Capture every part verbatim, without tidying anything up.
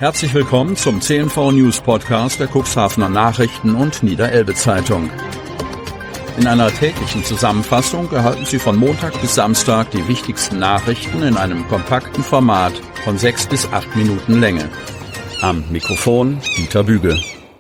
Herzlich willkommen zum C N V News Podcast der Cuxhavener Nachrichten und Niederelbe Zeitung. In einer täglichen Zusammenfassung erhalten Sie von Montag bis Samstag die wichtigsten Nachrichten in einem kompakten Format von sechs bis acht Minuten Länge. Am Mikrofon Dieter Büge.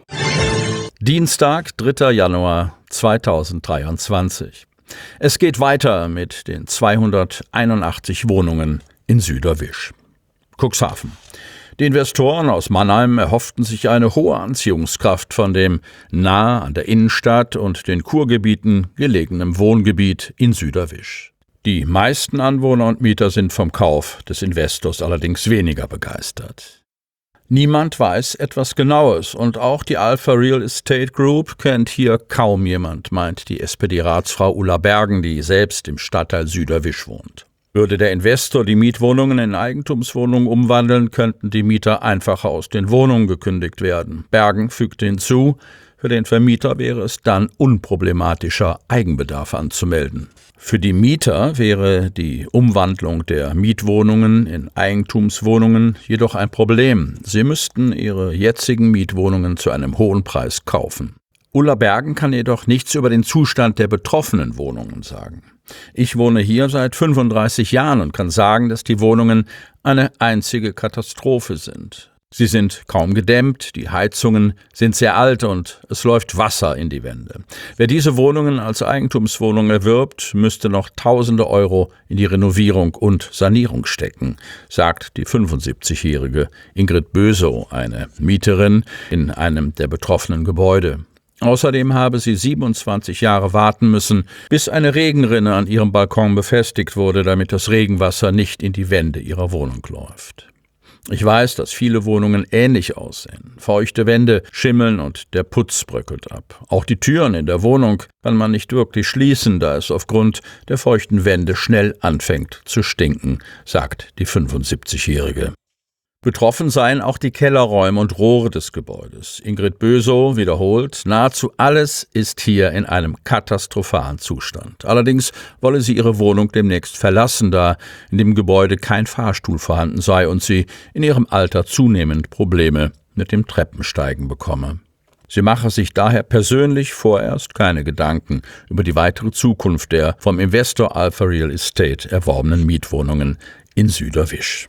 Dienstag, dritter Januar zweitausenddreiundzwanzig. Es geht weiter mit den zweihunderteinundachtzig Wohnungen in Süderwisch. Cuxhaven. Die Investoren aus Mannheim erhofften sich eine hohe Anziehungskraft von dem nahe an der Innenstadt und den Kurgebieten gelegenen Wohngebiet in Süderwisch. Die meisten Anwohner und Mieter sind vom Kauf des Investors allerdings weniger begeistert. Niemand weiß etwas Genaues und auch die Alpha Real Estate Group kennt hier kaum jemand, meint die S P D-Ratsfrau Ulla Bergen, die selbst im Stadtteil Süderwisch wohnt. Würde der Investor die Mietwohnungen in Eigentumswohnungen umwandeln, könnten die Mieter einfacher aus den Wohnungen gekündigt werden. Bergen fügte hinzu, für den Vermieter wäre es dann unproblematischer, Eigenbedarf anzumelden. Für die Mieter wäre die Umwandlung der Mietwohnungen in Eigentumswohnungen jedoch ein Problem. Sie müssten ihre jetzigen Mietwohnungen zu einem hohen Preis kaufen. Ulla Bergen kann jedoch nichts über den Zustand der betroffenen Wohnungen sagen. Ich wohne hier seit fünfunddreißig Jahren und kann sagen, dass die Wohnungen eine einzige Katastrophe sind. Sie sind kaum gedämmt, die Heizungen sind sehr alt und es läuft Wasser in die Wände. Wer diese Wohnungen als Eigentumswohnung erwirbt, müsste noch Tausende Euro in die Renovierung und Sanierung stecken, sagt die fünfundsiebzigjährige Ingrid Bösow, eine Mieterin in einem der betroffenen Gebäude. Außerdem habe sie siebenundzwanzig Jahre warten müssen, bis eine Regenrinne an ihrem Balkon befestigt wurde, damit das Regenwasser nicht in die Wände ihrer Wohnung läuft. Ich weiß, dass viele Wohnungen ähnlich aussehen. Feuchte Wände schimmeln und der Putz bröckelt ab. Auch die Türen in der Wohnung kann man nicht wirklich schließen, da es aufgrund der feuchten Wände schnell anfängt zu stinken, sagt die fünfundsiebzigjährige. Betroffen seien auch die Kellerräume und Rohre des Gebäudes. Ingrid Bösow wiederholt, nahezu alles ist hier in einem katastrophalen Zustand. Allerdings wolle sie ihre Wohnung demnächst verlassen, da in dem Gebäude kein Fahrstuhl vorhanden sei und sie in ihrem Alter zunehmend Probleme mit dem Treppensteigen bekomme. Sie mache sich daher persönlich vorerst keine Gedanken über die weitere Zukunft der vom Investor Alpha Real Estate erworbenen Mietwohnungen in Süderwisch.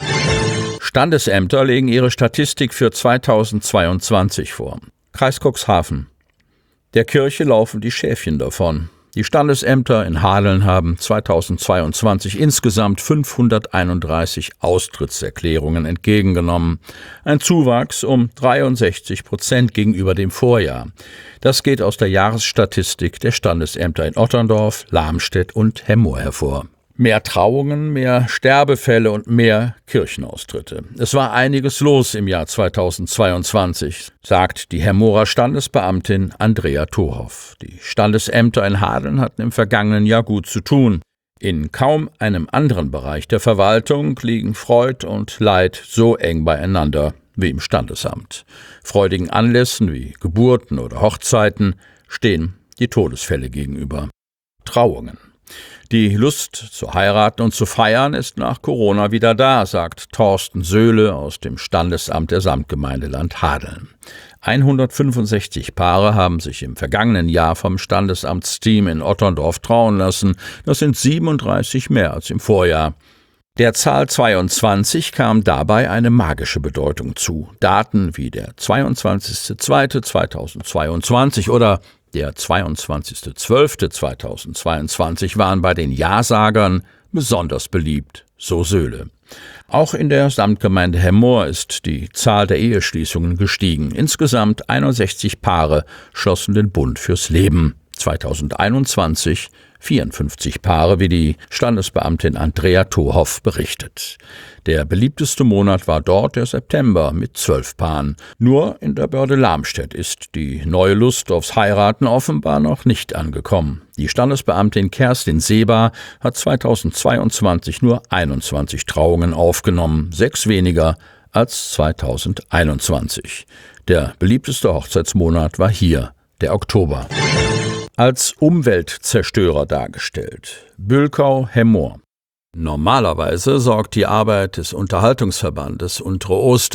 Standesämter legen ihre Statistik für zweitausendzweiundzwanzig vor. Kreis Cuxhaven. Der Kirche laufen die Schäfchen davon. Die Standesämter in Hadeln haben zweitausendzweiundzwanzig insgesamt fünfhunderteinunddreißig Austrittserklärungen entgegengenommen. Ein Zuwachs um dreiundsechzig Prozent gegenüber dem Vorjahr. Das geht aus der Jahresstatistik der Standesämter in Otterndorf, Lamstedt und Hemmoor hervor. Mehr Trauungen, mehr Sterbefälle und mehr Kirchenaustritte. Es war einiges los im Jahr zweitausendzweiundzwanzig, sagt die Hemmoorer Standesbeamtin Andrea Tohoff. Die Standesämter in Hadeln hatten im vergangenen Jahr gut zu tun. In kaum einem anderen Bereich der Verwaltung liegen Freud und Leid so eng beieinander wie im Standesamt. Freudigen Anlässen wie Geburten oder Hochzeiten stehen die Todesfälle gegenüber. Trauungen. Die Lust zu heiraten und zu feiern ist nach Corona wieder da, sagt Thorsten Söhle aus dem Standesamt der Samtgemeindeland Hadeln. hundertfünfundsechzig Paare haben sich im vergangenen Jahr vom Standesamtsteam in Otterndorf trauen lassen. Das sind siebenunddreißig mehr als im Vorjahr. Der Zahl zweiundzwanzig kam dabei eine magische Bedeutung zu. Daten wie der zweiundzwanzigster zweiter zweitausendzweiundzwanzig oder der zweiundzwanzigster zwölfter zweitausendzweiundzwanzig waren bei den Ja-Sagern besonders beliebt, so Söhle. Auch in der Samtgemeinde Hemmoor ist die Zahl der Eheschließungen gestiegen. Insgesamt einundsechzig Paare schlossen den Bund fürs Leben. zweitausendeinundzwanzig vierundfünfzig Paare, wie die Standesbeamtin Andrea Tohoff berichtet. Der beliebteste Monat war dort der September mit zwölf Paaren. Nur in der Börde Lamstedt ist die neue Lust aufs Heiraten offenbar noch nicht angekommen. Die Standesbeamtin Kerstin Seeber hat zweitausendzweiundzwanzig nur einundzwanzig Trauungen aufgenommen, sechs weniger als zweitausendeinundzwanzig. Der beliebteste Hochzeitsmonat war hier, der Oktober. Als Umweltzerstörer dargestellt. Bülkau, Hemmoor. Normalerweise sorgt die Arbeit des Unterhaltungsverbandes Untere Oste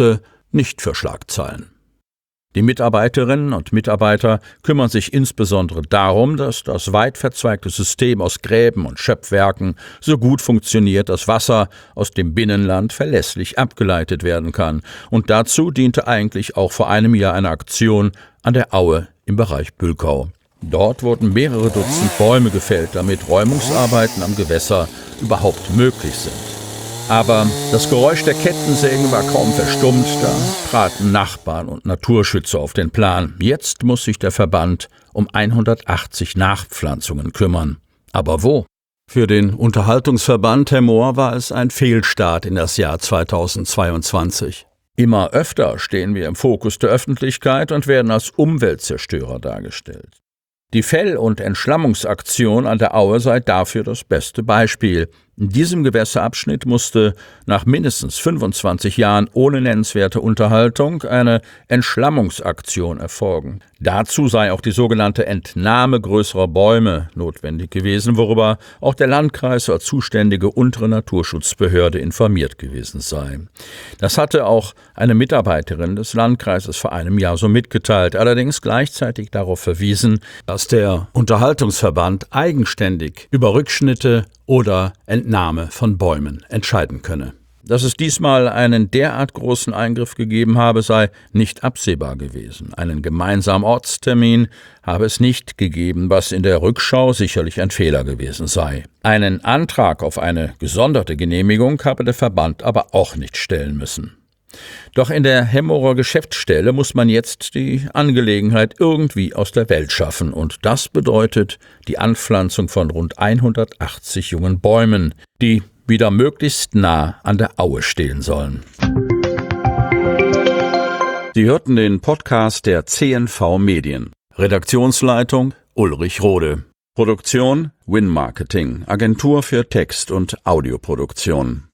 nicht für Schlagzeilen. Die Mitarbeiterinnen und Mitarbeiter kümmern sich insbesondere darum, dass das weit verzweigte System aus Gräben und Schöpfwerken so gut funktioniert, dass Wasser aus dem Binnenland verlässlich abgeleitet werden kann. Und dazu diente eigentlich auch vor einem Jahr eine Aktion an der Aue im Bereich Bülkau. Dort wurden mehrere Dutzend Bäume gefällt, damit Räumungsarbeiten am Gewässer überhaupt möglich sind. Aber das Geräusch der Kettensägen war kaum verstummt, da traten Nachbarn und Naturschützer auf den Plan. Jetzt muss sich der Verband um hundertachtzig Nachpflanzungen kümmern. Aber wo? Für den Unterhaltungsverband Herr Mohr war es ein Fehlstart in das Jahr zweitausendzweiundzwanzig. Immer öfter stehen wir im Fokus der Öffentlichkeit und werden als Umweltzerstörer dargestellt. Die Fell- und Entschlammungsaktion an der Aue sei dafür das beste Beispiel. In diesem Gewässerabschnitt musste nach mindestens fünfundzwanzig Jahren ohne nennenswerte Unterhaltung eine Entschlammungsaktion erfolgen. Dazu sei auch die sogenannte Entnahme größerer Bäume notwendig gewesen, worüber auch der Landkreis als zuständige untere Naturschutzbehörde informiert gewesen sei. Das hatte auch eine Mitarbeiterin des Landkreises vor einem Jahr so mitgeteilt, allerdings gleichzeitig darauf verwiesen, dass der Unterhaltungsverband eigenständig über Rückschnitte oder Entnahme von Bäumen entscheiden könne. Dass es diesmal einen derart großen Eingriff gegeben habe, sei nicht absehbar gewesen. Einen gemeinsamen Ortstermin habe es nicht gegeben, was in der Rückschau sicherlich ein Fehler gewesen sei. Einen Antrag auf eine gesonderte Genehmigung habe der Verband aber auch nicht stellen müssen. Doch in der Hemmorer Geschäftsstelle muss man jetzt die Angelegenheit irgendwie aus der Welt schaffen, und das bedeutet die Anpflanzung von rund hundertachtzig jungen Bäumen, die wieder möglichst nah an der Aue stehen sollen. Sie hörten den Podcast der C N V Medien. Redaktionsleitung Ulrich Rode. Produktion Win Marketing, Agentur für Text- und Audioproduktion.